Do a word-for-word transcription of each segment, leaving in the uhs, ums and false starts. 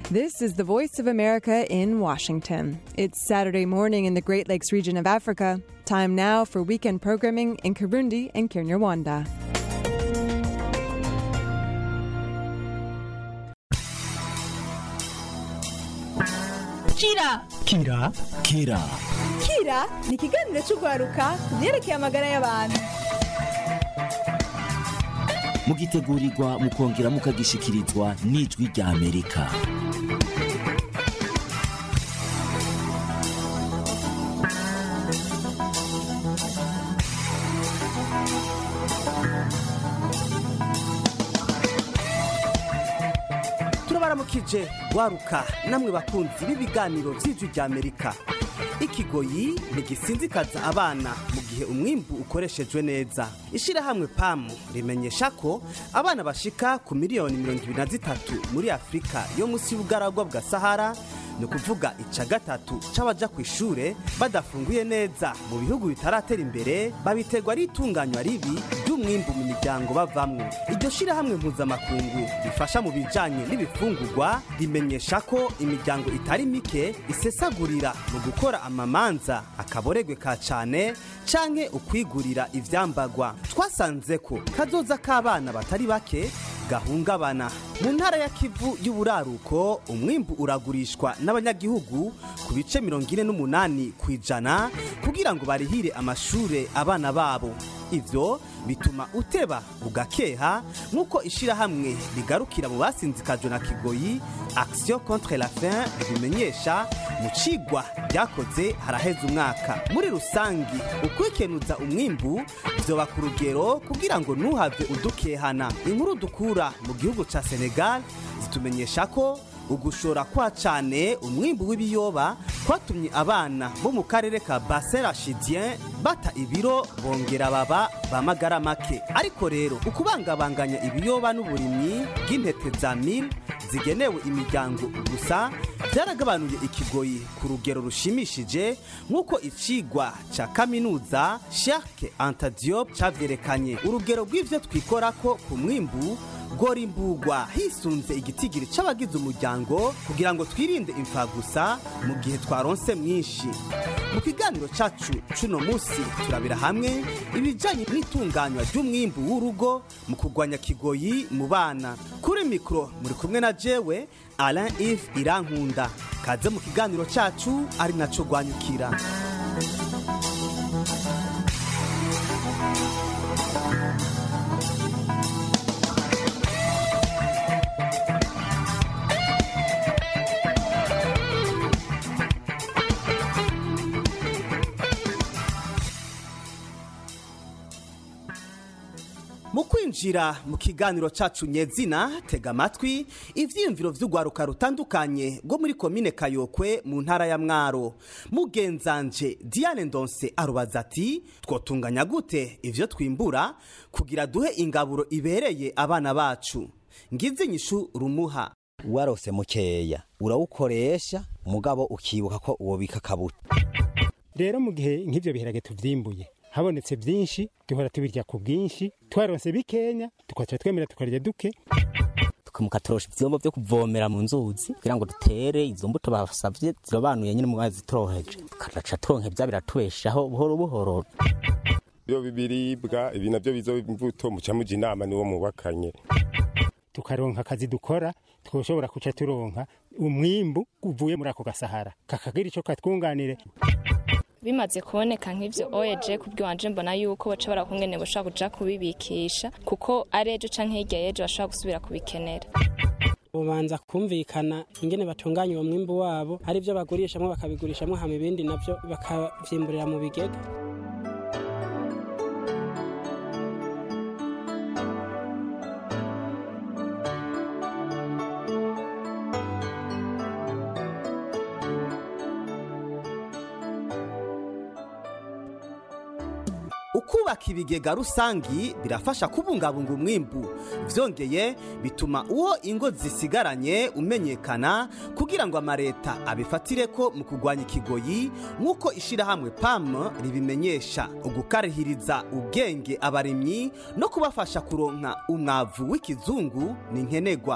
This is the Voice of America in Washington. It's Saturday morning in the Great Lakes region of Africa. Time now for weekend programming in Kirundi and Kinyarwanda. Kira Kira Kira Kira ni ikiganiro cy'urwaruka ku byerekeye amagara y'abantu. mugitegurirwa mukongera mukagishikirizwa n'ijwi rya Amerika. turabaramukije gwaruka namwe bakunzi b'ibiganiro vy'ijwi rya Amerika. Ikigoyi ntigisinzikaza abana mu gihe umwimbu ukoreshejwe neza. Ishirahamwe P A M rimenyesha ko abana bashika ku miliyoni mirongo ibiri na zitatu muri Afrika yo musi y'ubugaragwa bwa Sahara, ni kuvuga ica gatatu c'abaja kw'ishure badafunguye neza mu bihugu bitaratera imbere, babiterwa ari itunganywa ribi ry'umwimbu mu miryango bavamwo. Iryo shirahamwe mpuzamakungu rifasha mu bijanye n'ibifungurwa rimenyesha ko imiryango itari mike isesagurira mu gukora amamanza akaboregwe ka cane canke ukwigurira ivyambagwa. Twasanze ko kazoza k'abana batari bake gahungabana. Mu ntara ya Kivu y'uburaruko umwimbu uragurishwa n'abanyagihugu ku bice mirongo ine n'umunani kw'ijana kugira ngo barihire amashure abana babo. Ivyo bituma uteba ugakeha nk'uko ishirahamwe rigarukira mu basinzikajwe na Kigoyi Action contre la faim rimenyesha mu cigwa ryakoze haraheze umwaka. Muri rusangi ukwikenuza umwimbu vyoba ku rugero kugira ngo ntuhave udukehana. Inkuru dukura mu gihugu ca Senegal zitumenyesha ko ugushora kwa cane umwimbu w'ibiyoba kwatumye abana bo mu karere ka Bassin Rachidien bata ibiro bongera baba bamagara make. Ariko rero ukubangabanganya ibiyoba n'uburimyi bw'intete za mil zigenewe imiryango gusa byaragabanuye Ikigoyi ku rugero rushimishije nk'uko icigwa ca kaminuza Cheikh Anta Diop cavyerekanye. Urugero rw'ivyo twikorako ku mwimbu gorimbugwa hisunze igitigiri c'abagize umuryango kugira ngo twirinde imfa gusa mu gihe twaronse mwinshi. Mu kiganiro cacu cuno musi turabira hamwe ibijanye n'itunganywa ry'umwimbu w'urugo mu kugwanya Kigoyi mu bana. Kuri mikro muri kumwe na jewe Alain Yves Irankunda. Kaze mu kiganiro cacu ari naco gwanyukira. Mu kwinjira mu kiganiro cacu nyezina, tega amatwi ivyiyumviro vy'ugwaruka rutandukanye rwo muri komine Kayokwe mu ntara ya Mwaro. Mugenzanje Diane Ndonse arubaza ati twotunganya gute ivyo twimbura kugira duhe ingaburo ibereye abana bacu. Ngize inyishu rumuha. Warose mukeya urawukoresha mugabo ukibuka ko uwo bika kabuta. Rero mu gihe nk'ivyo biherage tuvyimbuye habonetse byinshi duhora tubirya ku bwinshi, twaronse bikenya tukaca twemera tukarya duke, tukamukatorosha ivyombo vyo kuvomera mu nzuzi kugira ngo dutere izo mbuto basavye zirobanuye nyine mu mazi toroheje, karaca turonke bya biratubeshaho buhoro buhoro. Byo bibiribwa ibi navyo bizo imbuto muca muji inama niwo mubakanye, tukaronka akazi dukora twoshobora kuca turonka umwimbu uvuye muri ako gasahara kakagira ico katwunganire. Bimaze kuboneka nk'ivyo oyeje kubwiwanje mbona yuko baca barakungene boshaka kuja kubibikisha kuko arejo canke hirya yejo bashaka gusubira kubikenera. Ubanza kumvikana ingene batunganya uwo mwimbu wabo, hari ivyo bagurishamwe bakabigurishamwe hama ibindi navyo bakavyimburira mu bigega. Ukubaka ibigega rusangi birafasha kubungabunga umwimbu. Vyongeye bituma uwo ingo zisigaranye umenyekana kugira ngo amareta abifatire ko mu kugwanya Ikigoyi nk'uko ishirahamwe P A M ribimenyesha. Ugukarihiriza ubwenge abarimyi no kubafasha kuronka umwavu w'ikizungu ni nkenegwa.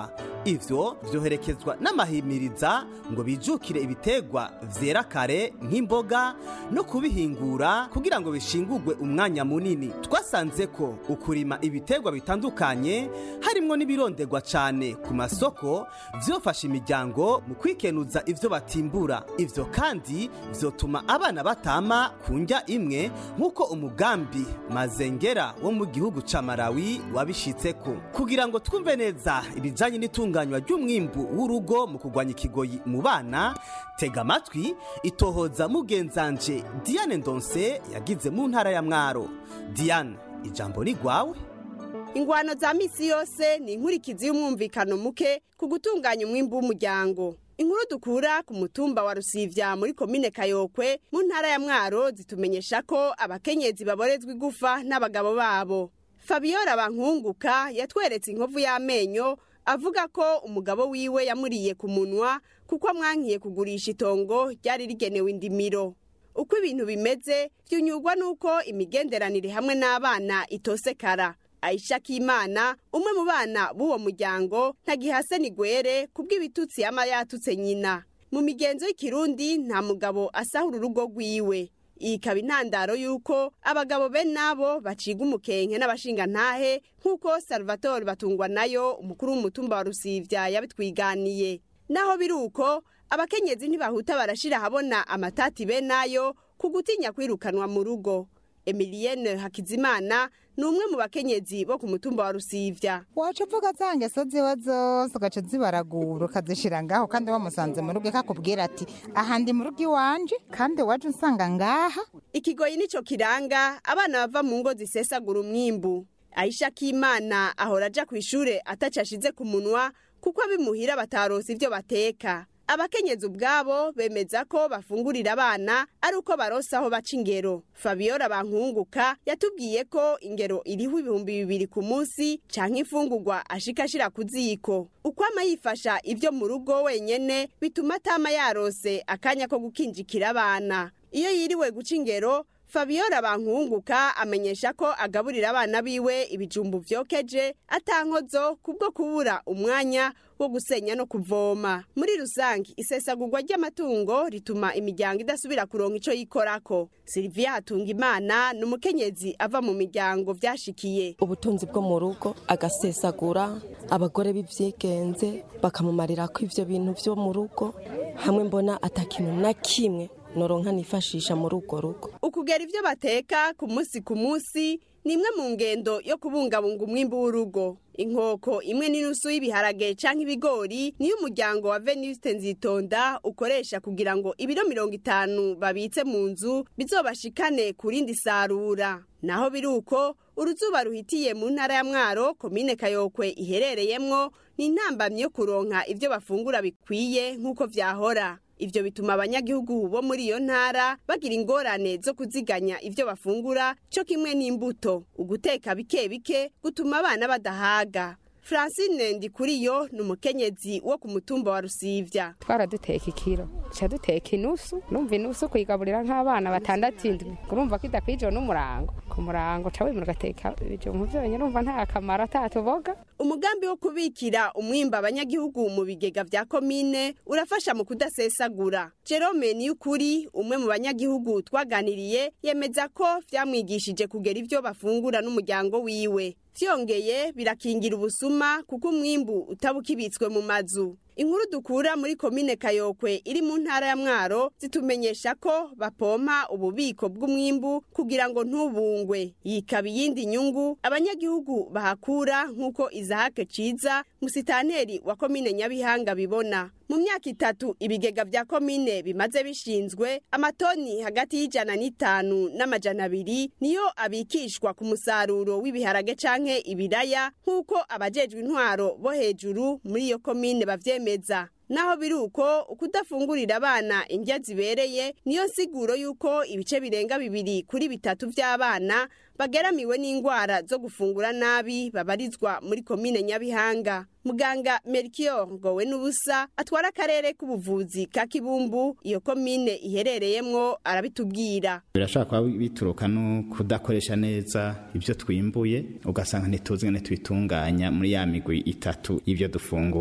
ivyo vyoherekezwa n'amahimiriza ngo bijukire ibitegwa vyera kare nk'imboga no kubihingura kugira ngo bishingurwe umwanya munini. Twasanze ko ukurima ibitegwa bitandukanye harimwo n'ibironderwa cane ku masoko vyofasha imiryango mu kwikenuza ivyo batimbura. Ivyo kandi vyotuma abana batama kunjya imwe nk'uko umugambi Mazengera wo mu gihugu ca Malawi wabishitseko. Kugira ngo twumve neza ibijanye n'itunganywa ry'umwimbu w'urugo mu kugwanya ikigoyi mu bana, tega amatwi itohoza mugenzanje Diane Ndonse yagize mu ntara ya Mwaro. Diane, ijambo ni gwawe. Ingwano za misi yose ni inkurikizi y'umwumvikano muke ku gutunganya umwimbu w'umuryango. Inkuru dukura ku mutumba wa Rusivya muri komine Kayokwe mu ntara ya Mwaro zitumenyesha ko abakenyezi baborezwa igufa n'abagabo babo. Fabiola Bankunguka yatweretse inkovu y'amenyo avuga ko umugabo wiwe yamuriye ku munwa kuko amwankiye kugurisha itongo ryari rigenewe indimiro. Uko ibintu bimeze byunyurwa nuko imigenderanire hamwe n'abana itosekara. Aisha Kimana, umwe mu bana b'uwo muryango, ntagihase ni gwere kubw'ibitutsi yama yatutse nyina. Mu migenzo y'ikirundi nta mugabo asahura urugo rwiwe. Iyi ikaba intandaro yuko abagabo be nabo baciga umukenke n'abashinga ntahe nk'uko Salvatore Batungwa nayo umukuru w'umutumba wa Rusivya yabitwiganiye. Naho biruko abakenyezi ntibahuta barashira habona amatati be nayo kugutinya kwirukanwa mu rugo. Emilienne Hakizimana ni umwe mu bakenyezi bo ku mutumba wa Rusivya. Wacu vuga zange so ziwe zose ugaca zibaragura ukazishira ngaho kandi wamusanze mu rugo kakubwira ati aha ndi mu rugo iwanje kandi waje unsanga ngaha. Ikigoyi nico kiranga abana bava mu ngo zisesagura umwimbu. Aisha Kimana ahora aja kw'ishure atacashize ku munwa kuko abimuhira bataronse ivyo bateka. Abakenyezi ubwabo bemeza ko bafungurira abana ari uko baronsa aho baca ingero. Fabiola Bankunguka yatubwiye ko ingero iriho ibihumbi bibiri ku munsi canke ifungurwa ashika ashira ku ziko. Uko ama yifasha ivyo mu rugo wenyene bituma atama yarose akanya ko gukinjikira abana. Iyo yiriwe guca ingero, Fabiola Bankunguka amenyesha ko agaburira abana biwe ibijumbu vyokeje atankozo kubwo kubura umwanya wo gusenya no kuvoma. Muri rusangi isesagurwa ry'amatungo rituma imiryango idasubira kuronka ico yikorako. Sylvia Hatungimana n'umukenyezi ava mu miryango vyashikiye. Ubutunzi bwo mu rugo agasesagura, abagore bivyigenze bakamumarira ko ivyo bintu vyo mu rugo, hamwe mbona atakintu na kimwe noronka nifashisha muri urwo rugo. Ukugera ivyo bateka ku munsi ku munsi ni imwe mu ngendo yo kubungabunga umwimbu w'urugo. Inkoko imwe n'inusu y'ibiharage canke ibigori niyo umuryango wa Venuste Nzitonda ukoresha kugira ngo ibiro mirongo itanu babitse mu nzu bizobashikane kurindi sarura. Naho biruko uruzuba ruhitiye mu ntara ya Mwaro komine Kayokwe iherereyemwo ni intambamye yo kuronka ivyo bafungura bikwiye nk'uko vyahora. Ivyo bituma abanyagihugu bo muri iyo ntara bagira ingorane zo kuziganya ivyo bafungura cyo kimwe n'imbuto. Uguteka bike bike gutuma abana badahaga. Francine Ndikuriyo n'umukenyezi wo ku mutumba wa Rusivya. Twaraduteka ikiro, cha duteka inusu, numva inusu kuyigaburira nk'abana batandatu indwi. Kurumva kidakwijo n'umurango. Ku murango cawe mu gateka ibijumbu vyonye numva nta kamara tatuboga. Umugambi wo kubikira umwimba abanyagihugu mu bigega vya komine urafasha mu kudasesagura. Jerome Niyukuri umwe mu banyagihugu twaganiriye yemeza ko vyamwigishije kugera ivyo bafungura n'umuryango wiwe. Vyongeye birakingira ubusuma kuko umwimbu utabukibitswe mu mazu. Inkuru dukura muri komine Kayokwe iri mu ntara ya Mwaro zitumenyesha ko bapompa ububiko bw'umwimbu kugira ngo ntubungwe. Yikaba iyindi nyungu abanyagihugu bahakura nk'uko Izahake Ciza musitanteri wa komine Nyabihanga bibona. Mu myaka itatu ibigega vya komine bimaze bishinzwe amatoni hagati y'ijana n'itanu n'amajana abiri niyo abikishwa ku musaruro w'ibiharage canke ibiraya nk'uko abajejwe intwaro bo hejuru muri iyo komine bavyemeza. Naho biruko ukudafungurira abana indya zibereye niyo siguro yuko ibice birenga bibiri kuri bitatu vy'abana bageramiwe n'ingwara zo gufungura nabi babarizwa muri komine Nyabihanga. Muganga Melchior Ngowe n'ubusa atwara akarere k'ubuvuzi ka Kibumbu iyo komine iherereyemwo arabitubwira. Birashaka bituruka no kudakoresha neza ivyo twimbuye ugasanga ntituzi ngene twitunganya muri ya migwi itatu ivyo dufungura.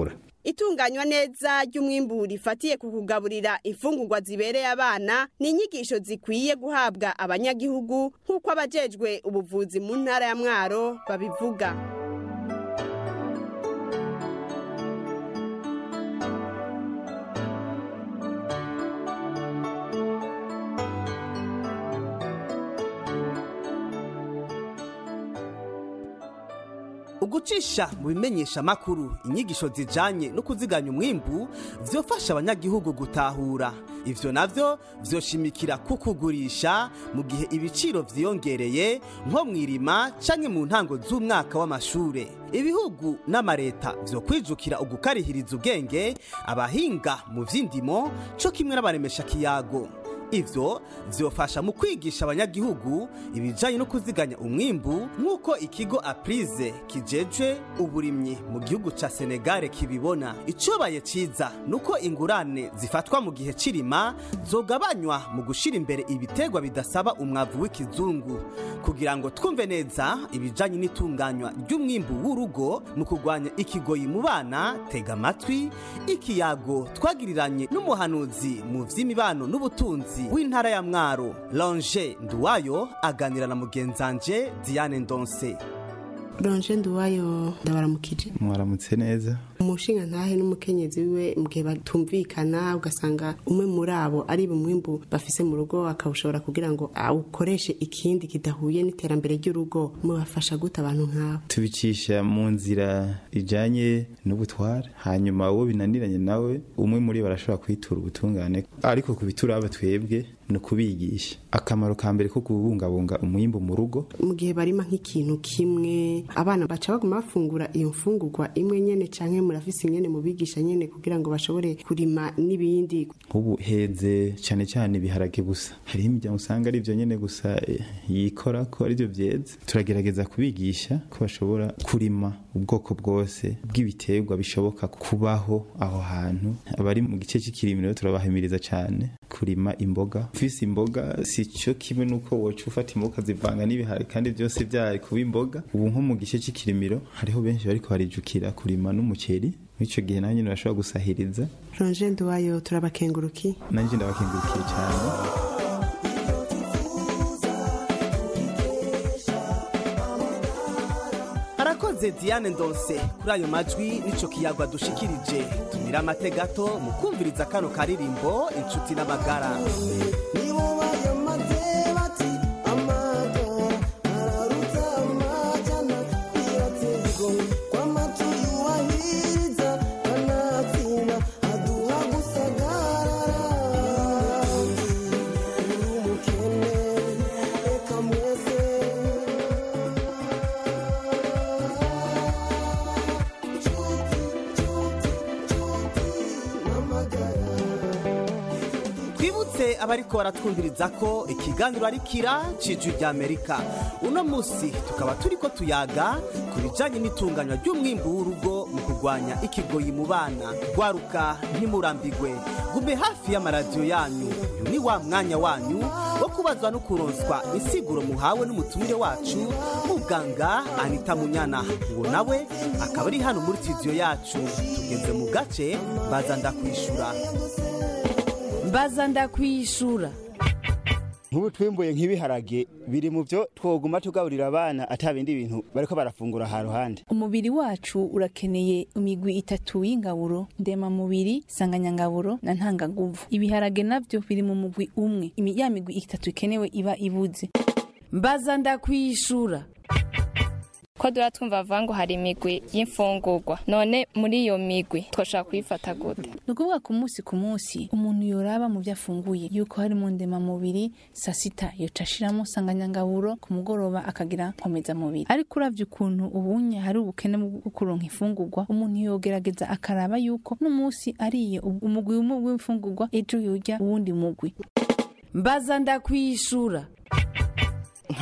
itunganywa neza ry'umwimbu rifatiye ku kugaburira imfungurwa zibereye abana ni inyigisho zikwiye guhabwa abanyagihugu nk'uko abajejwe ubuvuzi mu ntara ya Mwaro babivuga. Ugucisha mu bimenyesha makuru inyigisho zijanye no kuziganya umwimbu vyofasha abanyagihugu gutahura. Ivyo navyo vyoshimikira kukugurisha mu gihe ibiciro vyiyongereye nko mwirima canke mu ntango z'umwaka w'amashure. Ibihugu n'amareta vyo kwijukira ugukarihiriza ubwenge abahinga mu vy'indimo co kimwe n'abaremesha kiyago. Ivyo vyofasha mu kwigisha abanyagihugu ibijanye no kuziganya umwimbu nk'uko ikigo Aprize kijeje uburimyi mu gihugu ca Senegal kibibona. Icobaye ciza nuko ingurane zifatwa mu gihe cirima zogabanywa mu gushira imbere ibitegwa bidasaba umwavu w'ikizungu kugira ngo twumve neza ibijanye n'itunganywa ry'umwimbu w'urugo mu kugwanya ikigoyi mu bana. Tega amatwi ikiyago twagiriranye n'umuhanuzi mu vy'imibano n'ubutunzi w'intara ya Mwaro Longe Nduwayo aganira na mugenzanje Diane Ndonse. Longe Nduwayo ndabaramukije. Mwaramutse neza. Umushinga ntahe n'umukenyezi wiwe mugihe batumvikana ugasanga umwe muri abo ari umwimbu bafise mu rugo akawushobora kugira ngo awukoreshe ikindi kidahuye n'iterambere ry'urugo, mubafasha gute abantu nk'abo? Tubicisha mu nzira ijanye n'ubutware, hanyuma uwo binaniranye nawe umwe muri barashobora kwitura ubutungane, ariko kubitura aba twebwe no kubigisha akamaro ka mbere ko kubungabunga umwimbu mu rugo. Mu gihe barima nk'ikintu kimwe abana baca baguma bafungura iyo mfungurwa imwe nyene canke murafise nyene mubigisha nyene kugira ngo bashobore kurima n'ibindi. Ubu heze cyane cyane biharage gusa, hari imiryango usanga ari byo nyene gusa yikora ko ari byo byeze. Turagerageza kubigisha ko bashobora kurima ubwoko bwose bw'ibiterwa bishoboka kubaho aho hantu. Abari mu gice cy'ikirimiro turabahimiriza cyane kurima imboga. Ufise imboga si cyo kimwe nuko woca ufata imboga zivanga n'ibiharage kandi byose byari kuba imboga. Ubu nko mu gice cy'ikirimiro hariho benshi bariko barijukira kurima n'umuceri, ico gihe nanjye nashobora gusahiriza. Longe Nduwayo turabakenguruki. Nanjye ndabakengurukiye cyane. Arakoze Diane Ndonse kuri ayo majwi nico kiyagwa dushikirije. Tumira amate gato mu kumviriza kano karirimbo inshuti n'amagara. Abariko baratwumviriza ko ikiganiro ari kira cijwi rya Amerika. Uno musi tukaba turiko tuyaga ku bijanye n'itunganywa ry'umwimbu w'urugo mu kugwanya ikigoyi mu bana. Gwaruka ntimurambigwe, gume hafi y'amaradiyo yanyu. Uyu ni wa mwanya wanyu wo kubazwa no kuronswa insiguro muhawe n'umutumire wacu muganga Anita Munyana. Uwo nawe akaba ari hano muri studio yacu. Tugeze mu gace baza ndakwishura. Baza ndakwishura. Nk'ubu twimbuye nk'ibiharage biri mu byo twoguma tugaburira abana atabindi bintu bariko barafungura ha ruhande. Umubiri wacu urakeneye imigwi itatu y'ingaburo: ndema mubiri, sanganyangaburo na ntanganguvu. Ibiharage navyo biri mu mugwi umwe. Ya migwi itatu ikenewe iba ibuze. Baza ndakwishura. Ko dura twumva vango hari imigwi y'imfungurwa, none muri iyo migwi twoshaka kuyifata gute? Nukuvuga ku munsi ku munsi umuntu yoraba mu byafunguye yuko hari mu ndema mubiri, sasita yocashiramo sanganyangaburo, ku mugoroba akagira nkomeza mubiri. Ariko uravye ukuntu ubunye hari ubukene bwo kuronka ifungurwa, umuntu yogerageza akaraba yuko n'umunsi ariye umugwi umwe w'imfungurwa ejo yorya uwundi mugwi. Mbaza ndakwishura.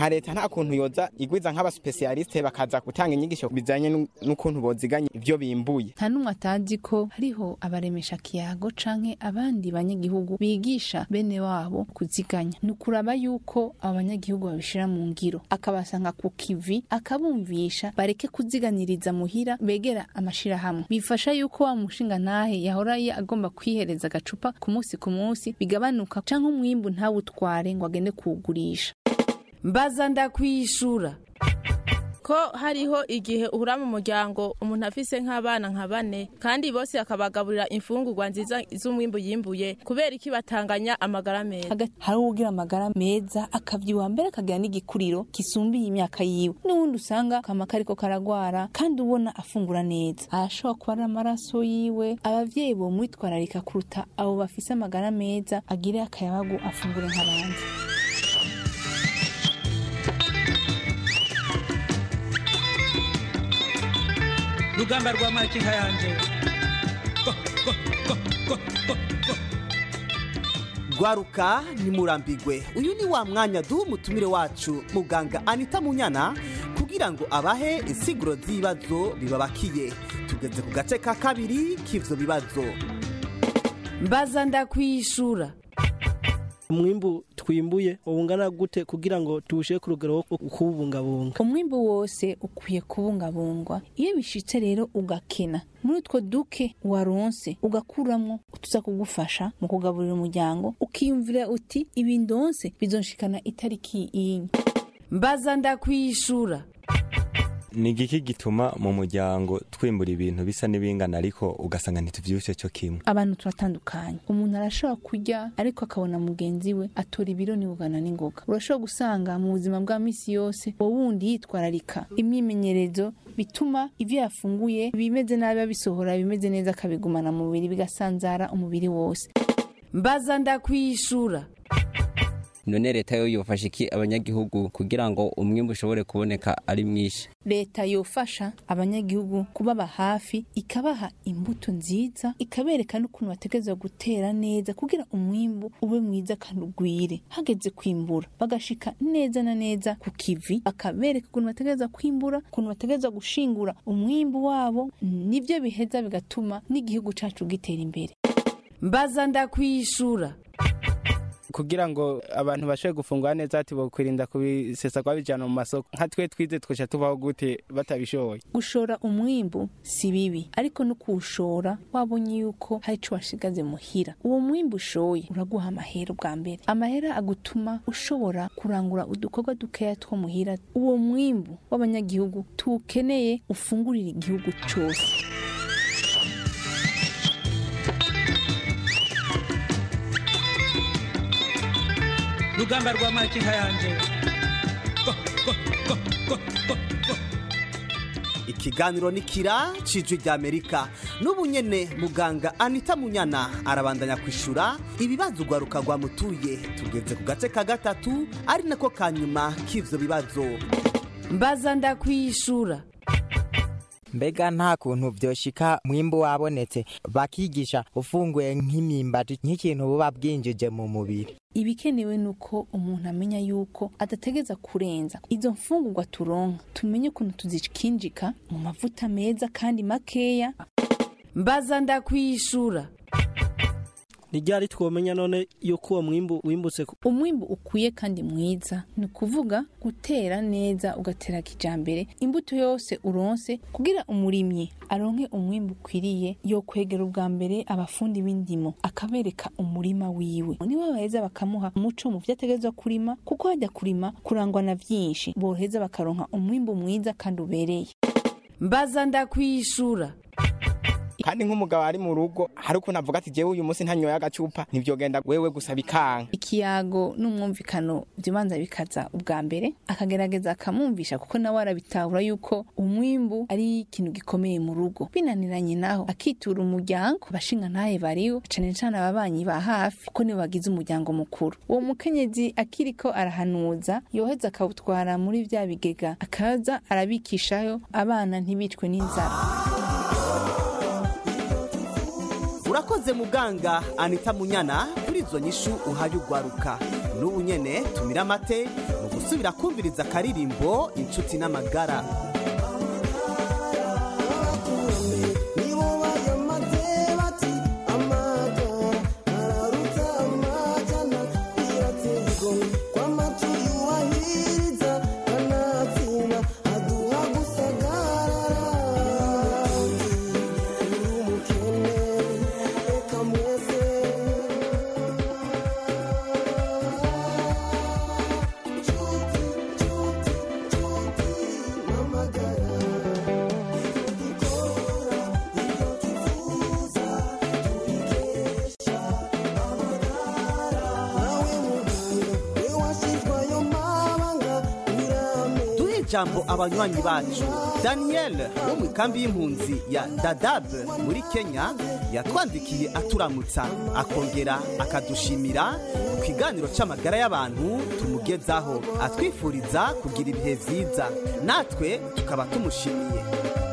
nka leta nta kuntu yoza igwiza nk'abasipesiyaliste bakaza gutanga inyigisho bijanye n'ukuntu boziganya ivyo bimbuye. Nta numwe atazi ko hariho abaremesha kiyago canke abandi banyagihugu bigisha bene wabo kuziganya. Nukuraba yuko abanyagihugu babishira mu ngiro, akabasanga ku kivi, akabumvisha bareke kuziganiriza muhira, begera amashira hamwe. Bifasha yuko wa mushinga ntahe yahora agomba kwihereza agacupa ku munsi ku munsi bigabanuka, canke umwimbu ntawutware ngo agende kuwugurisha. Mbaza ndakwishura ko hariho igihe uhura mu muryango umuntu afise nk'abana nka bane kandi bose akabagaburira imfungurwa nziza z'umwimbu yimbuye, kubera iki batanganya amagara meza? Hari ugira amagara meza akavyiwa mbere akagira n'igikuriro kisumbiye imyaka yiwe, n'ubundi usanga kama kariko karagwara kandi ubona afungura neza. Arashobora kuba ari amaraso yiwe. Abavyeyi bo mwitwararika kuruta abo bafise amagara meza, agire akayabagu afungure nk'abandi. Rugamba rwa makinka yanje Gwaruka nimurambigwe. Uyu ni wa mwanya duha umutumire wacu muganga Anita Munyana kugira ngo abahe insiguro z'ibibazo bibabakiye. Tugeze ku gace ka kabiri k'ivyo bibazo. Mbaza ndakwishura. Umwimbu twimbuye ubungana gute kugira ngo tuwushe ku rugero rwo kubungabunga? Umwimbu wose ukwiye kubungabungwa. Iyo bishitse rero ugakena muri utwo duke waronse ugakuramwo utuza kugufasha mu kugaburira umuryango, ukiyumvira uti ibindonse bizonshikana itariki iyi. Mbaza ndakwishura. Nigiki gituma mu muryango twimbura ibintu bisa n'ibingana ariko ugasanga ntituvyushe cyo kimwe? Abantu turatandukanye. Umuntu arashobora kurya ariko akabona mugenzi we atora ibiro nibugana n'ingoga. Urashobora gusanga mu buzima bwa misi yose wo wundi yitwararika imyimenyerezo bituma ivyo yafunguye bimeze nabi bisohora bimeze neza akabigumana mu mubiri bigasanzara umubiri wose. Mbaza ndakwishura. None leta yo yofasha iki abanyagihugu kugira ngo umwimbu ushobore kuboneka ari mwinshi? Leta yofasha abanyagihugu kubaba hafi, ikabaha imbuto nziza, ikabereka n'ukuntu bategeza gutera neza kugira umwimbu ube mwiza kandi ugwire. Hageze kwimbura bagashika neza na neza ku kivi, bakabereka ukuntu bategeza kwimbura, ukuntu bategeza gushingura umwimbu wabo, nivyo biheza bigatuma n'igihugu cacu gitera imbere. Mbaza ndakwishura. Kugira ngo abantu bashobe gufungura neza ati bo kwirinda kubisesa kwa bijana mu masoko, nka twe twize twesha tubaho gute batabishoboye? Gushora umwimbu si bibi, ariko no kuwushora wabonye yuko hari ico washigaze muhira. Uwo mwimbu ushoye uraguha amahera bwa mbere, amahera agutuma ushobora kurangura udukorwa dukeya two muhira. Uwo mwimbu w'abanyagihugu tukeneye ufungurira igihugu cose. Rugamba rwa makinka yanje. Ikiganiro nikira cijwi rya Amerika. Nubu nyene muganga Anita Munyana arabandanya kwishura ibibazo gwaruka rwa mutuye. Tugeze ku gace ka gatatu ari nako kanyuma k'ivyo bibazo. Mbaza ndakwishura. Mbega nta kuntu vyoshika mwimbu wabonetse bakigisha ufunguye nk'imyimbati nk'ikintu buba bwinjije mu mubiri? Ibikenewe nuko umuntu amenya yuko adategeza kurenza izo mfungurwa turonka, tumenye ukuntu tuzikinjika mu mavuta meza kandi makeya. Mbaza ndakwishura. Nijari twomenya none yuko uwo mwimbu wimbutse? Umwimbu ukwiye kandi mwiza ni kuvuga gutera neza, ugatera kijambere imbuto yose uronse kugira umurimyi aronke umwimbu kwiriye. Yo kwegera ubwa mbere abafundi b'indimo akabereka umurima wiwe, niwe baheza bakamuha umuco mu vyategezwa kurima, kuko hajya kurima kurangwa na vyinshi, boheza bakaronka umwimbu mwiza kandi ubereye. Mbaza ndakwishura. Kandi nk'umugabo ari mu rugo hari ukuntu avuga ati jewe uyu munsi ntanyoye agacupa, ntivyogenda wewe gusa bikanka. Ikiyago n'umwumvikano byibanza bikaza ubwa mbere, akagerageza akamumvisha kuko nawe arabitahura yuko umwimbu ari ikintu gikomeye mu rugo. Binaniranye naho akitura umuryango, bashinga ntaye bariho cane cane ababanyi ba hafi kuko ni bagize umuryango mukuru. Uwo mukenyezi akiriko arahanuza yoheza akawutwara muri vya bigega, akaza arabikishayo abana ntibicwe n'inzara. Urakoze muganga Anita Munyana kuri izo nyishu uhaye ugwaruka. N'ubu nyene tumira mate mu gusubira kumviriza akaririmbo inshuti n'amagara. Jambo abanywanyi bacu. Daniel wo mu kambi y'impunzi ya Dadaab muri Kenya yatwandikiye aturamutsa akongera akadushimira ku kiganiro c'amagara y'abantu tumugezaho, atwifuriza kugira ibihe vyiza, natwe tukaba tumushimiye.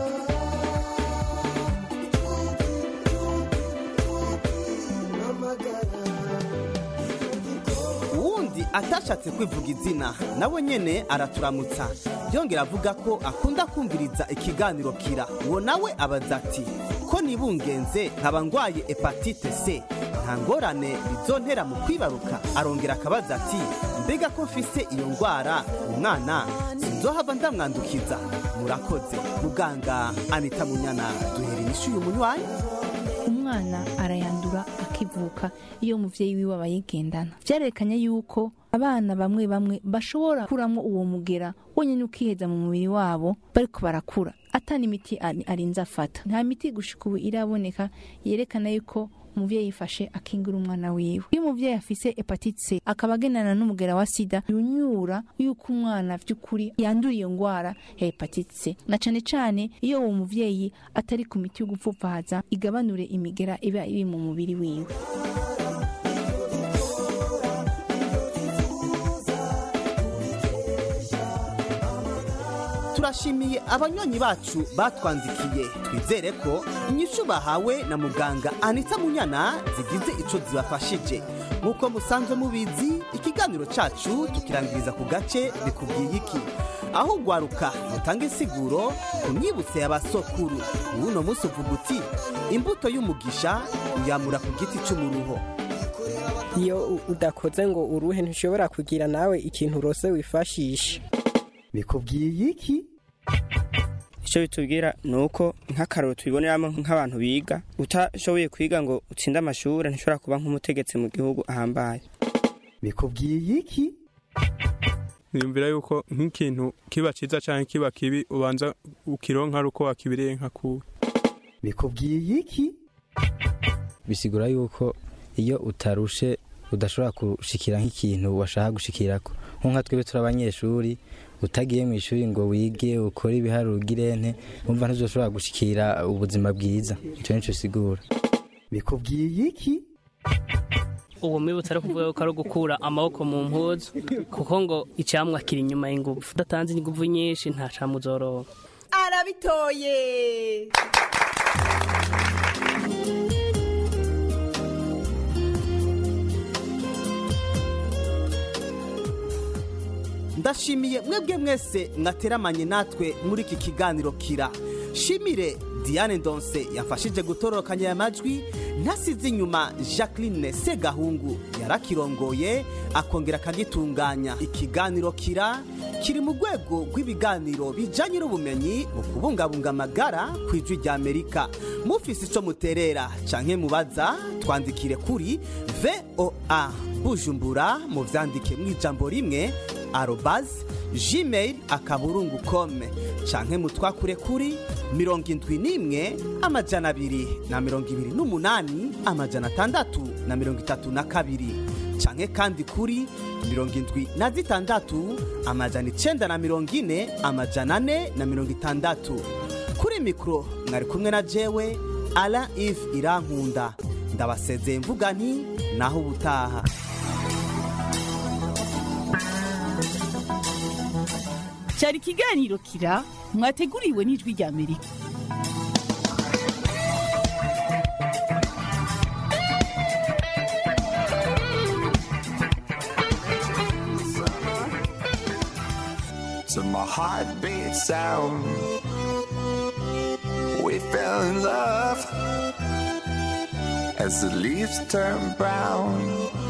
Atashatse kwivuga izina nawe nyene araturamutsa, yongera avuga ko akunda kumviriza ikiganiro kira. Uwo nawe abaza ati ko nibungenze nkaba ngwaye hepatite C nta ngorane bizontera mu kwibaruka. Arongera akabaza ati mbega ko mfise iyo ngwara umwana sinzohava ndamwandukiza? Murakoze. Muganga Anita Munyana duhera inyishu y'umunywanyi. Umwana arayandura akivuka iyo umuvyeyi wiwe abayigendana. Vyarekanye yuko abana bamwe bamwe bashobora kuramwo uwo mugera wonyene ukiheza mu mubiri wabo bariko barakura atani imiti arinza afata. Nta miti gushika ubu iraboneka yerekana yuko umuvyeyi yifashe akingira umwana wiwe. Iyo umuvyeyi afise hepatite C akaba agendana n'umugera wa sida, yunyura yuko umwana vy'ukuri yandura iyo ngwara ya hepatite C, na cane cane iyo uwo muvyeyi atari ku miti yo gupfupfaza igabanure imigera iba iri mu mubiri wiwe. Turashimiye abanywanyi bacu batwandikiye, twizere ko inyishu bahawe na muganga Anita Munyana zigize ico zibafashije. Nkuko musanzwe mubizi, ikiganiro cacu tukirangiriza ku gace bikubwiye iki, aho ugwaruka mutanga insiguro ku myibutse y'abasokuru. Uno musi uvuga uti imbuto y'umugisha uyamura ku giti c'umuruho. Iyo udakoze ngo uruhe ntushobora kugira nawe ikintu rose wifashisha. Bikubwiye iki? Icyo bitubwira nuko nk'akaroro tubiboneramo nk'abantu biga, utashoboye kwiga ngo utsinde amashuri ntishobora kuba nk'umutegetsi mu gihugu ahambaye. Bikubwiye iki? Niyumvira yuko nk'ikintu kiba ciza canke kiba kibi ubanza ukironka ruko wakibireye nka kuwe. Bikubwiye iki? Bisigura yuko iyo utarushe udashobora gushikira nk'ikintu washaka gushikirako. Nka twebwe turabanyeshuri, utagiye mu ishuri ngo wige ukora ibiharuro girente umva ntuzoshobora gushikira ubuzima bwiza. Ico nico sigura. Bikubwiye iki? Uwo mwibutsa ari kuvuga ko ari gukura amaboko mu mpuzu, kuko ngo icamwa kiri inyuma y'inguvu, udatanze inguvu nyinshi nta camuzoroba. Arabitoye. Ndashimiye mwebwe mwese mwateramanye natwe muri iki kiganiro kira. Shimire Diane Ndonse yafashije gutororokanya amajwi, ntasize inyuma Jacqueline Segahungu yarakirongoye akongera akagitunganya. Ikiganiro kira kiri mu rwego rw'ibiganiro bijanye n'ubumenyi mu kubungabunga amagara kw'ijwi rya Amerika. Mufise ico muterera canke mubaza, twandikire kuri V O A Bujumbura mu vyandike mw'ijambo rimwe arobaz gmail akaburungu kome, canke mutwakure kuri mirongo indwi n'imwe amajana abiri na mirongo ibiri n'umunani amajana atandatu na mirongo itatu na kabiri, canke kandi kuri mirongo indwi na zitandatu amajana icenda na mirongo ine amajana ane na mirongo itandatu. Kuri mikro mwari kumwe na jewe Alain Yves Irankunda, ndabasezeye mvuga nti naho ubutaha. Cyari kiganiro kira mwateguriwe n'ijwi rya Amerika. heartbeat sound. We fell in love as the leaves turn brown.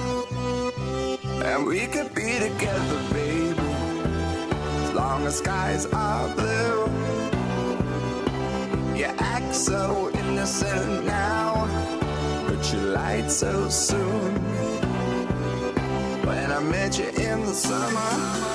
And we could be together, baby, as long as skies are blue. You act so innocent now, but you lied so soon. When I met you in the summer,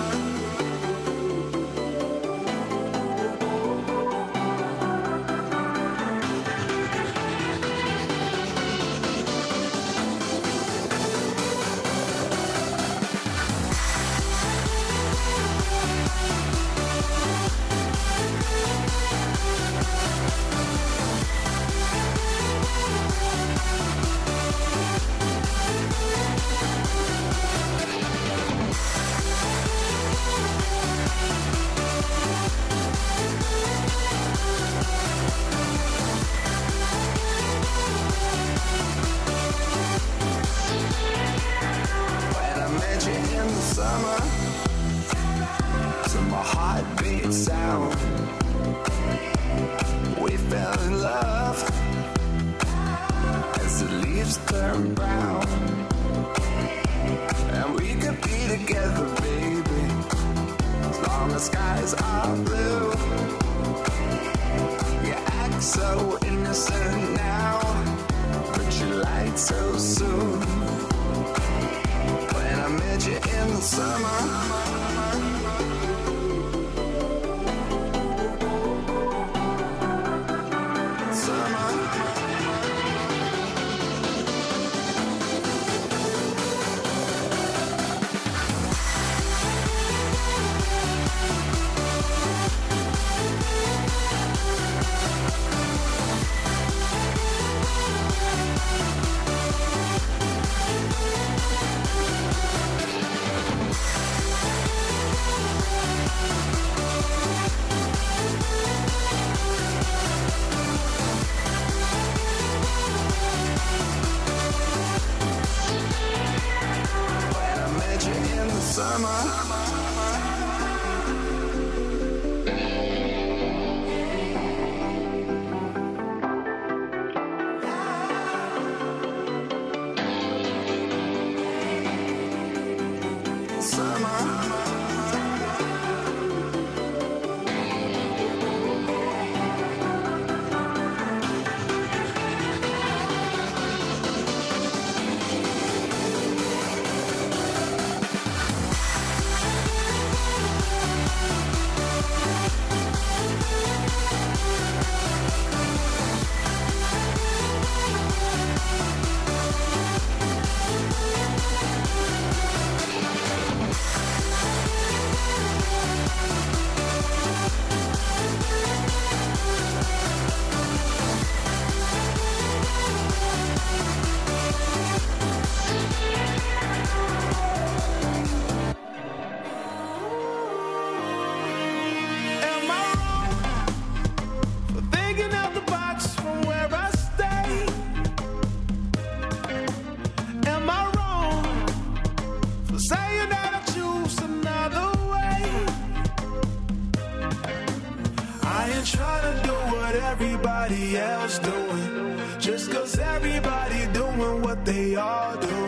everybody else doing, just cause everybody doing what they all do.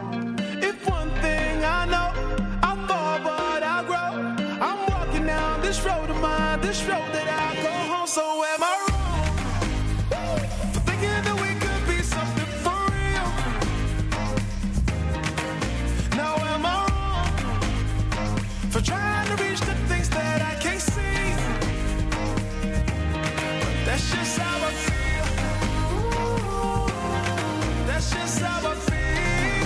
If one thing I know, I fall but I grow. I'm walking down this road of mine, this road that I go home. So am I wrong for thinking that we could be something for real? Now am I wrong for trying to reach the things that I can't see? That's just how I feel. That's just how I feel.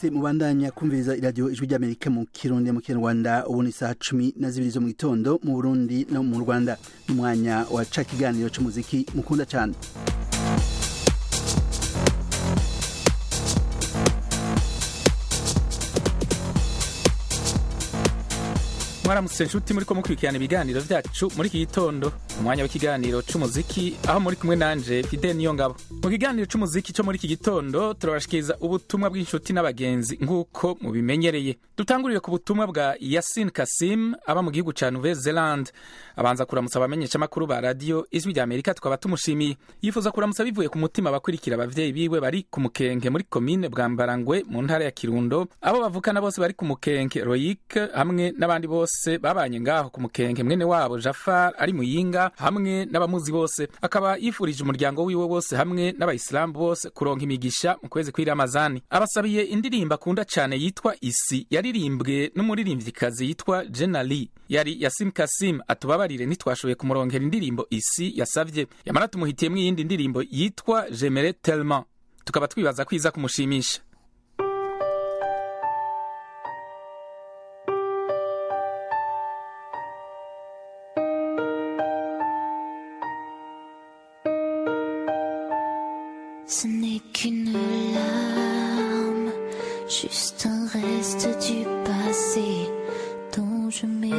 mwese mubandanya kumviriza iradiyo ijwi ry'amerika mu kirundi mu kinyarwanda ubu ni saa cumi na zibiri zo mu gitondo mu burundi no mu rwanda n'umwanya wa ca kiganiro c'umuziki mukunda cyane. mwaramutse nshuti muri ko mukurikirana ibiganiro vyacu muri iki gitondo umwanya w'ikiganiro c'umuziki aho muri kumwe nanje Fidel Niyongabo. Mu kiganiro c'umuziki cyo muri iki gitondo turabashikiriza ubutumwa bw'inshuti n'abagenzi nk'uko mubimenyereye. Dutangurire ku butumwa bwa Yasin Kasim aba mu gihugu ca Nouvelle-Zélande. Abanza kuramutsa abamenyesha makuru ba radio Ijwi ry'Amerika tukaba tumushimiye. Yifuza kuramutsa bivuye ku mutima abakurikira abavyeyi biwe bari ku Mukenke muri commune Bwambarangwe mu ntara ya Kirundo. Abo bavukana bose bari ku Mukenke Royik hamwe n'abandi bose babanye ngaho ku Mukenke mwene wabo Jafar ari Muyinga hamwe n'abamuzi bose. Akaba yifurije umuryango wiwe wose hamwe n'abayisilamu bose kuronka imigisha mu kwezi kwa Ramazani. Abasabiye indirimbo akunda cyane yitwa Isi yaririmbwe n'umuririmvyikazi yitwa Jenali. Yari Yasim Kasim atubabarire nitwashoboye kumurongera indirimbo Isi yasavye. Yamara tumuhitiyemo iyindi ndirimbo yitwa J'aimerais tellement. Tukaba twibaza kwiza kumushimisha. Ce n'est qu'une larme, juste un reste du passé dont je m'éloigne,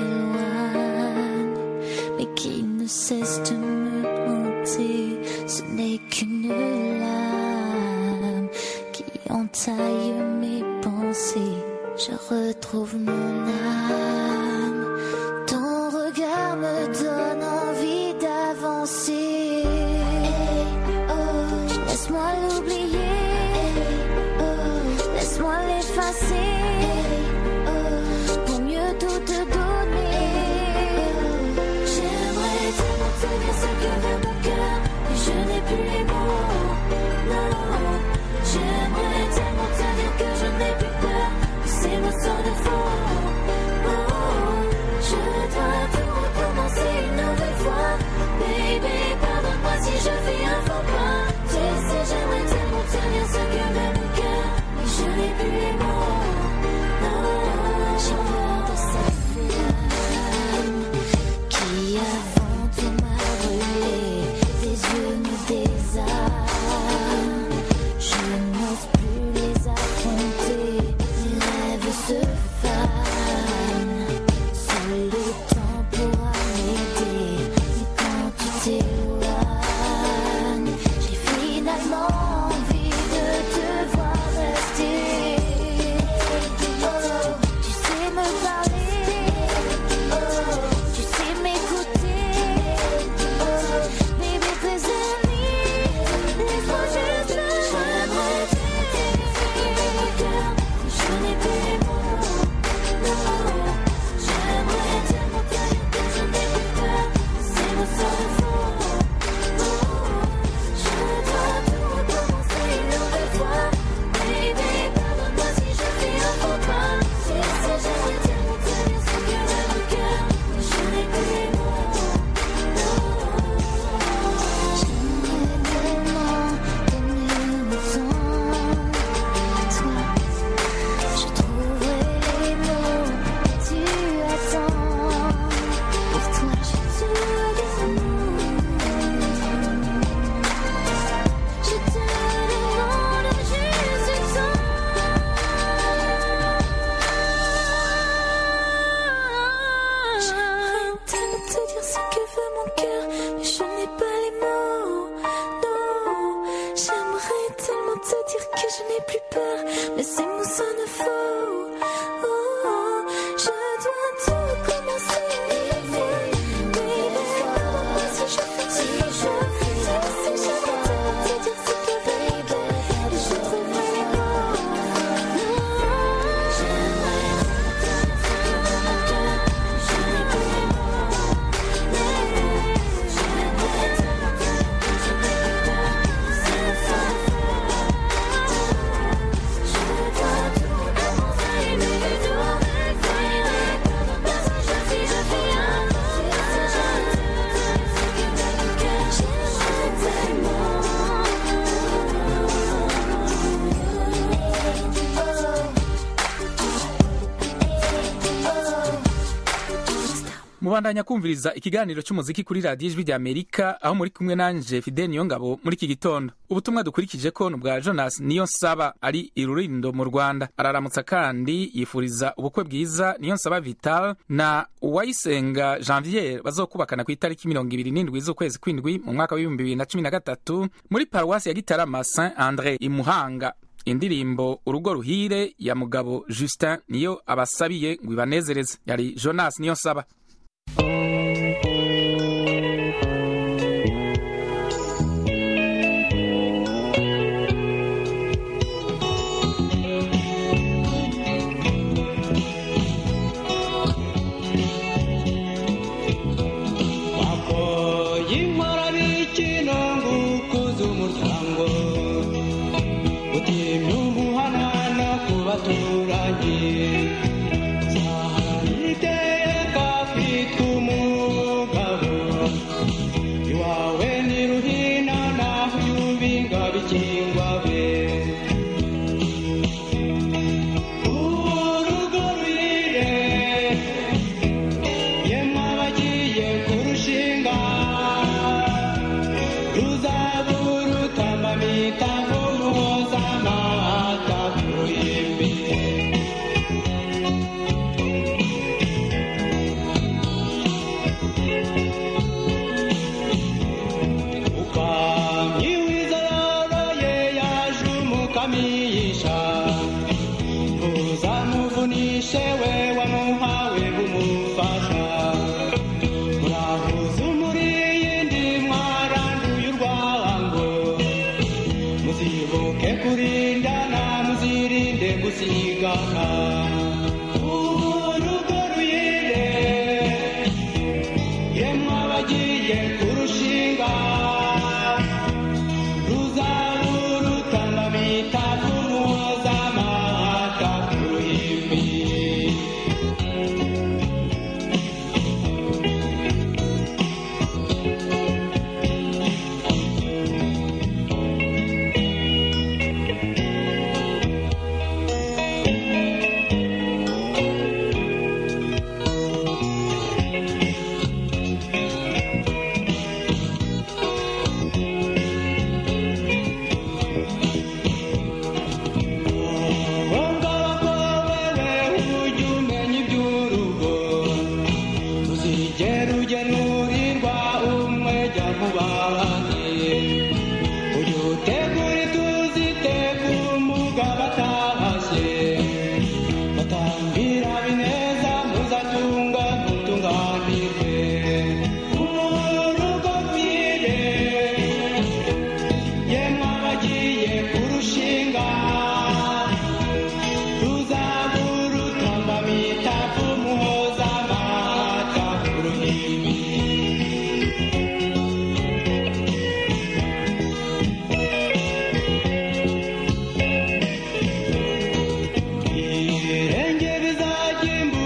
mais qui ne cesse de me hanter. Ce n'est qu'une larme qui entaille mes pensées. Je retrouve mon âme, ton regard me donne envie d'avancer. Laisse-moi l'oublier, laisse-moi l'effacer, pour mieux tout te donner. J'aimerais tellement te dire ce que veut mon cœur, mais je n'ai plus les mots. Non, j'aimerais tellement te dire que je n'ai plus peur, que ces mots sont de faux. Oh, je dois tout recommencer une mubandanya kumviriza ikiganiro cy'umuziki kuri radiyo ijwi rya amerika aho muri kumwe nanje Fidel Niyongabo muri iki gitondo. Ubutumwa dukurikije ko n'ubwa Jonas Niyonsaba ari i Rurindo mu Rwanda, araramutsa kandi yifuriza ubukwe bwiza Niyonsaba Vital na Uwayisenga Janvier bazokubakana ku itariki mirongo ibiri n'indwi z'ukwezi kw'indwi mu mwaka w'ibihumbi bibiri na cumi na gatatu muri paruwasi ya Gitarama Saint André i Muhanga. Indirimbo urugo ruhire ya mugabo Justin niyo abasabiye ngo ibanezereze. Yari Jonas Niyonsaba. Irenge bizajya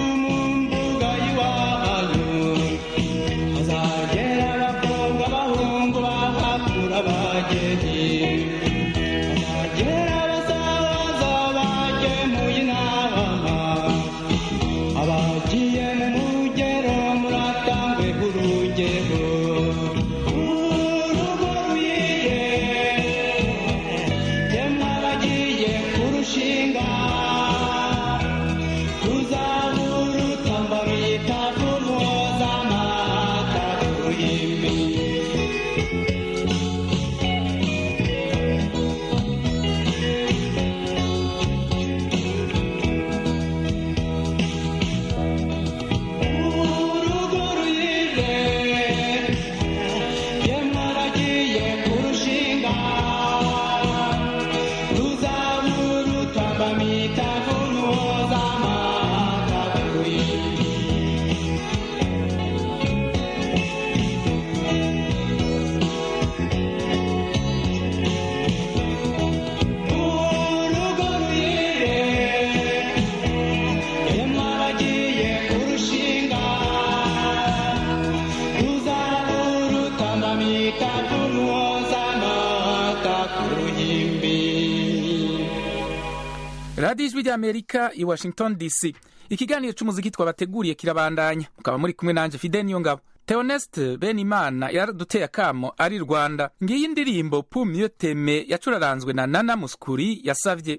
radiyo ijwi ry'amerika i washington dc ikiganiro c'umuziki twabateguriye kirabandanya mukaba muri kumwe nanje Fide Niyongabo. Theoneste Benimana yaraduteye akamo ari Rwanda. Ngiyi indirimbo Pour mieux t'aimer yacuraranzwe na Nana Muskuri yasavye.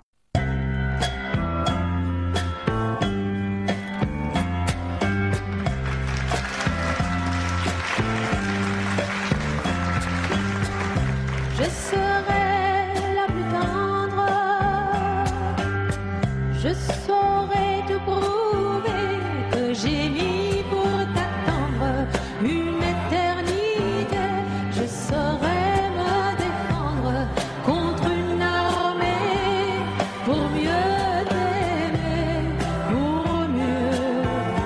Je serai la plus tendre, je saurai te prouver que j'ai mis pour t'attendre une éternité. Je saurai me défendre contre une armée pour mieux t'aimer, pour mieux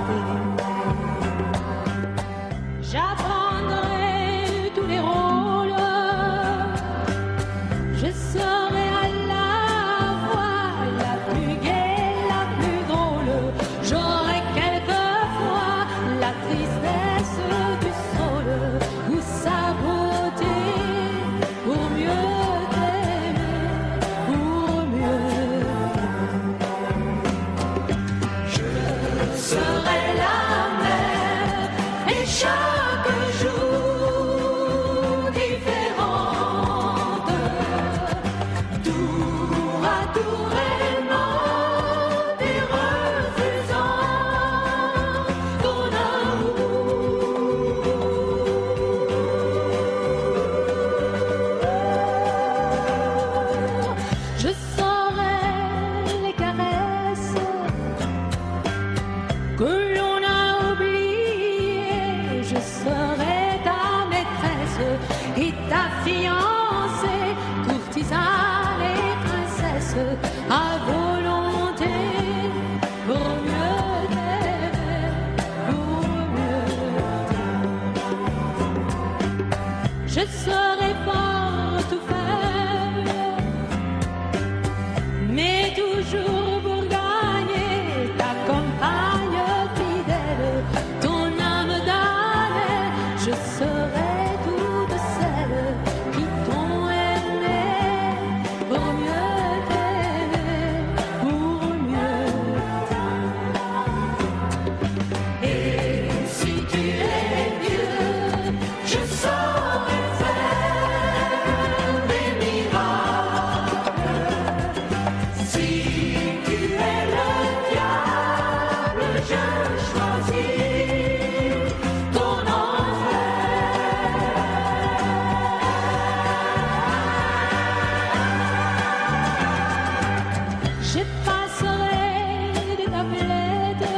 t'aimer. J'apprendrai tous les rôles. Je serai à la fois la plus gaie, la plus drôle. J'aurai quelquefois la tristesse du sol ou sa beauté pour mieux t'aimer, pour mieux t'aimer. Je serai la même et chaque jour différente. Tour à tour aimant et refusant ton amour. Je saurai les caresses que l'on a oubliées. Je serai ta maîtresse et ta fiancée, courtisane et princesse à volonté pour mieux t'aimer, pour mieux t'aimer. Je serai forte ou faible, mais toujours pour gagner ta compagne fidèle, ton âme damnée. Je serai toute celle qui t'ont aimé pour mieux t'aimer, pour mieux t'aimer. Et si tu es vieux, je saurai faire des miracles. Si tu es le diable, je choisis ton enfer. J'effacerai des tablettes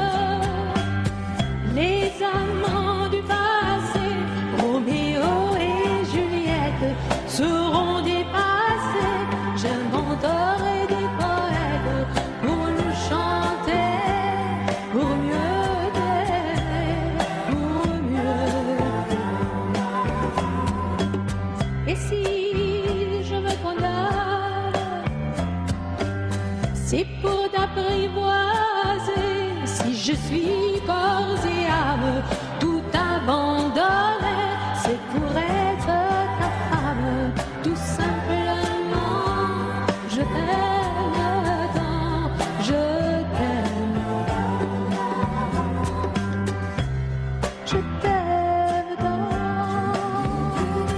les amants du passé. Roméo et Juliette seront dépassés. J'inventerai des poètes pour nous chanter, pour mieux t'aimer, pour mieux t'aimer. Et si je me condamne, c'est pour t'apprivoiser. Si je suis corps et âme tout abandonné, c'est pour être ta femme, tout simplement. Je t'aime tant, je t'aime, je t'aime tant,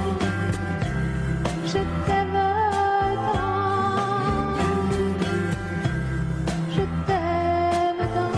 je t'aime tant, je t'aime tant.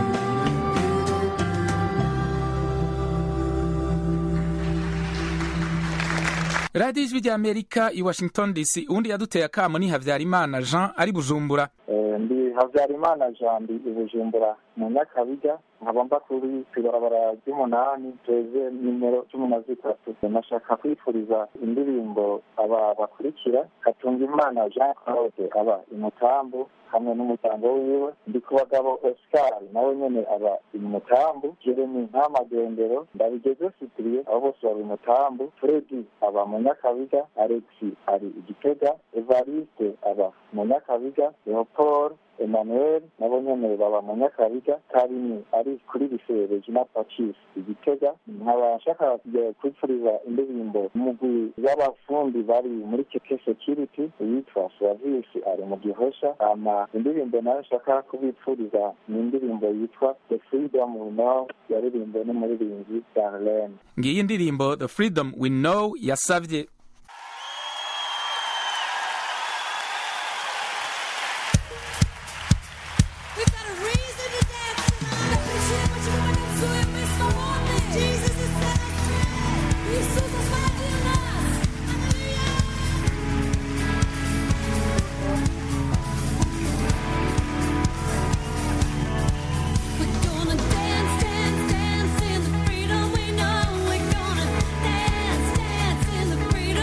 radiyo ijwi ry'amerika i washington dc uwundi yaduteye akamo ni Havyarimana Jean ari Bujumbura. Eh, ndi Havyarimana Jean ndi i Bujumbura mu Nyakabiga, nkaba mba kuri kw'ibarabara ry'umunani tweze nimero cumi na zitatu. Nashaka kwifuriza indirimbo aba bakurikira: Hatungimana Jean Claude aba i Mutambu hamwe n'umuryango wiwe, ndi ku bagabo Oscar nawe nyene aba i Mutambu, Jeremy Ntamagendero, Ndabigeze Cyprien abo bose bari i Mutambu, Freddy aba mu Nyakabiga, Alexis ari i Gitega, Evariste aba mu Nyakabiga, Leopold Emmanuel nabo nyene baba mu Nyakabiga, Karini ari muri kuri lycée Regina Pacis Igitega nkaba nshaka kwipfuriza indirimbo umugwi w'abafundi bari muri Keke Security yitwa Service ari mu Gihosha ama indirimbo nayo nshaka kubipfuriza ni indirimbo yitwa The Freedom We Know yaririmbwe n'umuririmbyi Darlene. Ngiyi indirimbo The Freedom We Know yasavye Freedom we know, we're gonna dance, dance in the freedom.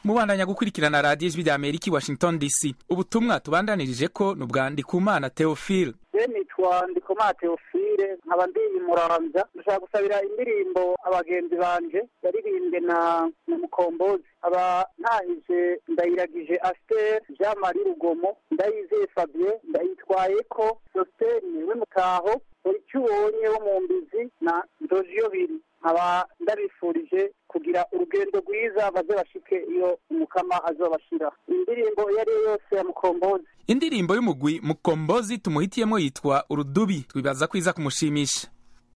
mubandanya gukurikirana radiyo ijwi rya amerika i washington dc. ubutumwa tubandanirije ko ni ubwa Ndikumana Theophile. nitwa Ndikumana Theophile nkaba ndi Muramvya. ndashaka gusabira indirimbo abagenzi banje yaririmbwe na Mukombozi. aba ntahije Ndayiragije Aster, Jean Marie Rugomo, Ndayizeye Fabien, Ndayitwaye ko Sostene we Mutaho, Uricyubonye wo mu Mbizi na Ndojiyo Biri. nkaba ndabifurije kugira urugendo rwiza baze bashike iyo umukama azobashira. indirimbo iyo ari yo yose ya Mukombozi. indirimbo y'umugwi Mukombozi tumuhitiyemo yitwa Urudubi, twibaza kwiza kumushimisha.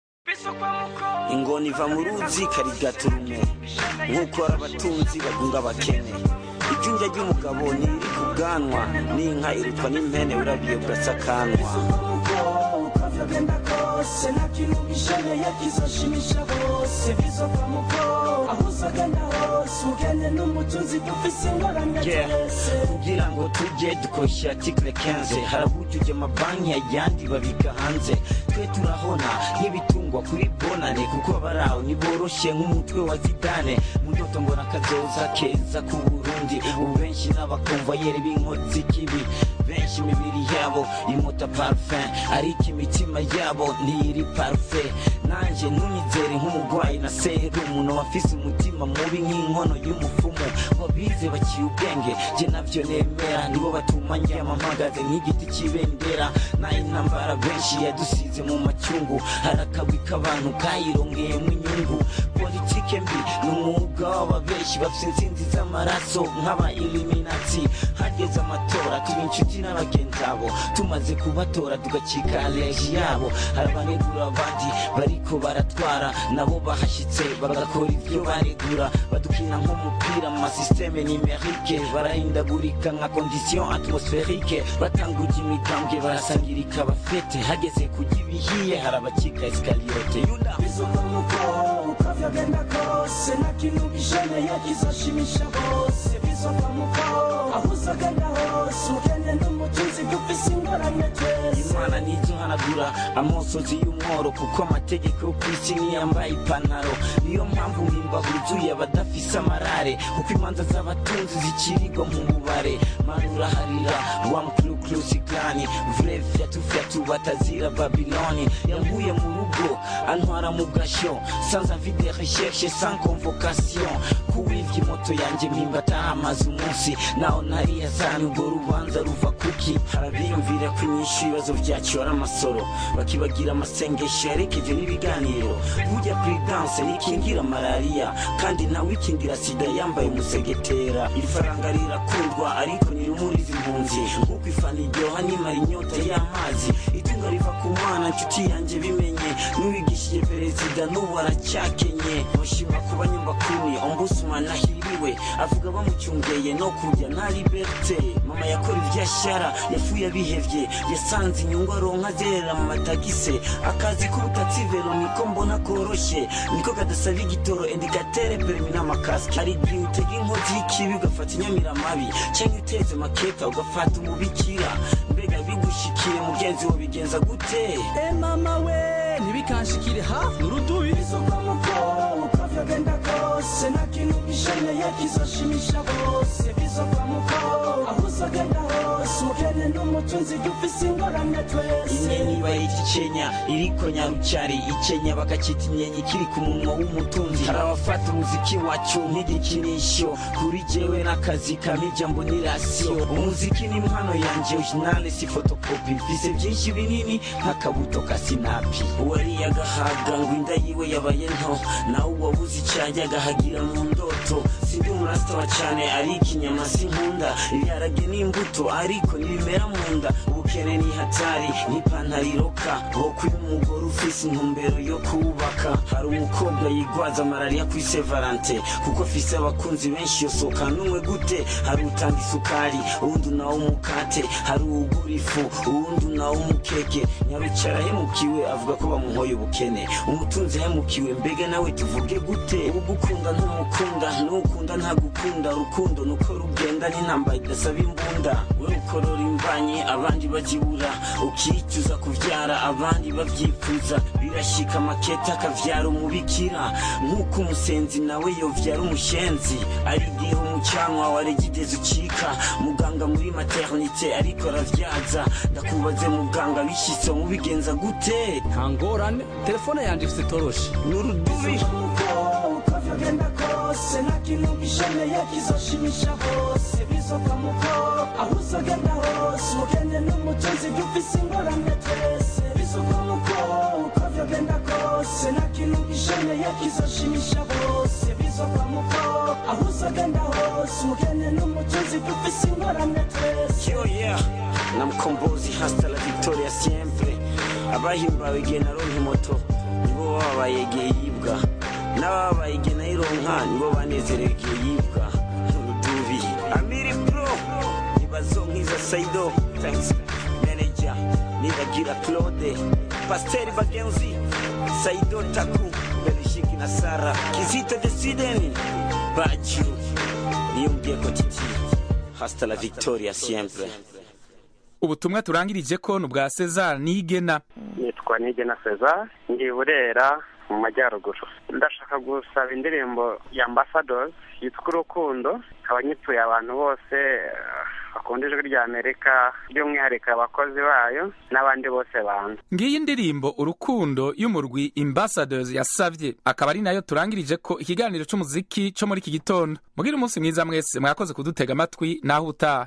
ingoni iva mu ruzi karigaturume nk'uko abatunzi bagunga abakene. ijunja ry'umugabo niri ku bwanwa n'inka irutwa n'impene urabiye burasakanwa. Ukavyogenga kose nta kintu gisheneye kizoshimisha bose bizova muko aho uzagenda hose ugende n'umutunzi dufise ingorane twese. kugira ngo tujye dukoresha article quinze harabujuje amabanki ayandi babika hanze. twe turahona nk'ibitungwa kuri bonane kuko abaraho niboroshe nk'umutwe wa Zidane. mu ndoto mbona kazoza keza ku Burundi. ubu benshi n'abakomvayeri b'inkozi kibi, benshi imibiri yabo imota parfum ariko imitima yabo ntiri parfait. nanje ntunyizere nk'umugwayi na serumu n'abafise umutima mubi nk'inkono y'umufumu. wabize baciye ubwenge je navyo nemera, nibo batuma njyama mpagaze nk'igiti c'ibendera. nayo intambara benshi yadusize mu macyungu, harakagwi k'abantu kayirongeyemo inyungu. politike mbi n'umwuga w'ababeshi bafise insinzi z'amaraso nk'aba Illuminati. hageze amatora tuba inshuti n'abagenzi abo, tumaze kubatora tugacika aleji yabo. harabanegura abandi bariko baratwara, nabo bahashitse bagakora ivyo baregura. badukina nk'umupira mu masysteme numerique, barahindagurika nka condition atmospherique. batanguje imigambwe barasangirika abafete, hageze kujya ibihiye harabacika escaliote. yuda bizova muko ukavyogenda kose nta kintu gisheneye kizoshimisha bose bizova muko aho uzagenda hose ugende n'umutunzi dufise ingorane twese. imana ntizohanagura amosozi y'umworo kuko amategeko yo kw'isi niyambaye ipantaro. niyo mpamvu ngimba huzuye abadafise amarare, kuko imanza z'abatunzi zikirirwa mu mubare. marura harira wa mukluklus klani vrai fyatu fyatu batazira Babiloni. yanguye mu rugo antwara mu gasho sans envie de recherche sans convocation. kuwivya moto yanje mpimba atahamaze umunsi naho ntari yazanye ubwo rubanza ruva kuki. harabiyumvira ko inyishu ibibazo vyacu ari amasoro, bakibagira amasengesho yerekeje n'ibiganiro. burya prudence nikingira malaria kandi nawe ikingira sida yambaye umusegetera. ifaranga rirakundwa ariko nirumuriza impunzi, nk'uko ifana iryoha nimara inyota y'amazi. itunga riva ku mwana nshuti yanje bimenye, n'uwigishije perezida n'ubu aracyakenye. mushima kuba nyumbakuni ombudsman ahiriwe, avuga bamucyungeye no kurya nta liberté. mama yakora ivyashara yafuye abihevye, yasanze inyungu aronka zerera mu matagise. akazi k'ubutatsi vero niko mbona koroshye, niko kadasaba igitoro indicatere permis n'amakaske. hari igihe utega inkozi y'ikibi ugafata inyamiramabi, cyangwa uteze maketa ugafata umubikira. mbega bigushikiye mugenzi wo bigenza gute? e mama we ntibikanshikire hafi n'urudubi. bizova muko ukavyogenda kose nta kintu gisheneye kizoshimisha bose bizova muko aho uzagenda hose ugende n'umutunzi dufise ingorane twese. inyenyi bayita ikenya iriko nyarucyari, ikenya bakacita inyenyi kiri ku munwa w'umutunzi. hari abafata umuziki wacu nk'igikinisho, kuri jewe n'akazi kamijambo ni rasiyo. umuziki ni impano yanje originale si fotokopi, mfise byinshi binini nk'akabuto ka sinapi. uwariye agahaga ngo inda yiwe yabaye nto, nawe uwabuze icyayi agahagira mu ndoto. sindi umurasta cyane ariko inyama sinkunda, ibiharage n'imbuto ariko ntibimera mu nda. ubukene ni hatari n'ipantaro iroka, wo kuri umugore ufise intumbero yo kubaka. hari umukobwa yigwaza malaria kuri Saint Valentin kuko afise abakunzi benshi, yosoka n'umwe gute. hari utanga isukari uwundi nawo umukate, hari uwugura ifu uwundi nawo umukeke. nyarucara hemukiwe avuga ko bamuhoye ubukene, umutunzi hemukiwe mbega nawe tuvuge gute? ugukunda ntumukunda, n'ukunda ntagukunda. urukundo nuko rugenda n'intambara idasaba imbunda. we ukorora imvanyi abandi bagibura, ukicuza kuvyara abandi bavyifuza. kwifuza birashika maketa akavyara umubikira nk'uko umusenzi nawe yovyara umushenzi ari igihe umucanwa waregideze ucika muganga muri maternité ariko aravyaza ndakubaze muganga bishitse mubigenza gute ntangorane telefone yanje ifite toroshi n'urudubi ukavyogenda kose nta kintu gisheneye kizoshimisha bose bizoka muko aho uzogenda hose ugende n'umutunzi ufise ingorane twese bizoka muko ukavyogenda kose nta kintu gisheneye kizoshimisha bose bizoka muko aho uzogenda hose ugende n'umutunzi ufise ingorane twese yo yeah na mkombozi hasta la victoria siempre abahimbawe igihe naronka moto nibo babaye igihe yibwa n'ababaye igihe nayironka nibo banezerewe igihe yibwa n'urudubi amiri pro nibazo nk'iza saido thanks manager nibagira claude pasteri bagenzi saido taku belishiki na sara kizito desideni baju niyo mgieko titi hasta la victoria siempre. Ubutumwa turangirije ko n'ubwa Cesar Nigena. Nitwa Nigena Cesar ngiye Burera mu majyaruguru. Ndashaka gusaba indirimbo ya Ambassadors yitwa Urukundo abanyituye abantu bose bakunda ijwi rya Amerika by'umwihariko abakozi bayo n'abandi bose bantu. Ngiyi indirimbo Urukundo y'umurwi Ambassadors yasavye akaba ari nayo turangirije ko ikiganiro c'umuziki cyo muri iki gitondo. Mugira umunsi mwiza mwese mwakoze kudutega amatwi naho utaha.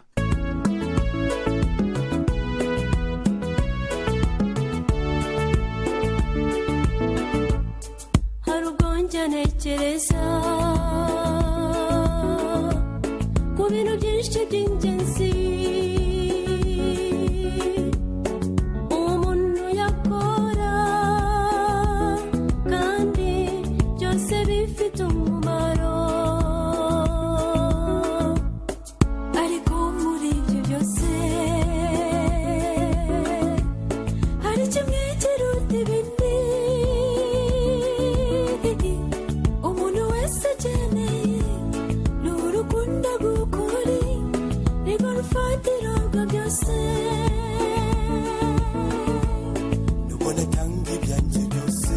Ntekereza ku bintu byinshi by'ingenzi umuntu yakora kandi byose bifite umumaro ariko muri ibyo byose hari kimwe kiruta ibindi nubona tangi byanje byose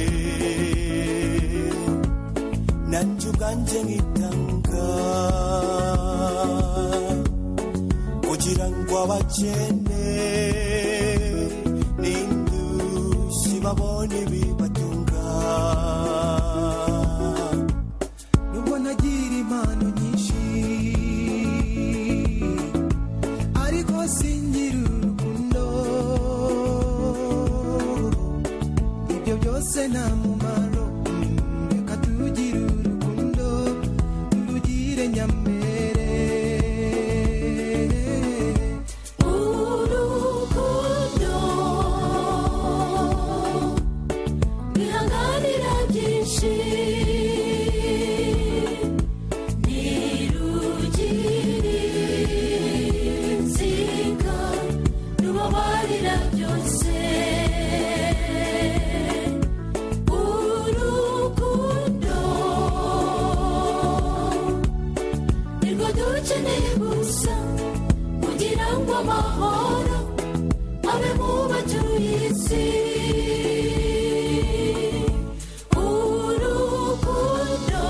nanjye ubwanjye nkitanga kugira ngo abakene n'indushyi babone ibibatunga nubwo nagira impano nyinshi ariko singira urukundo ibyo byose nta mumaro reka tugire urukundo turugire nyamere urukundo bihanganira byinshi amahoro abe mu batuye isi urukundo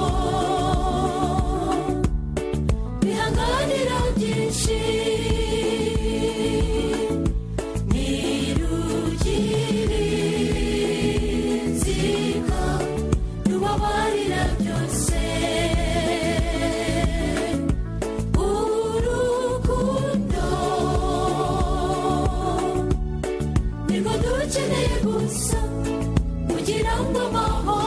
bihanganira byinshi ntirugire inzika rubabarira byose ukeneye gusa kugira ngo amahoro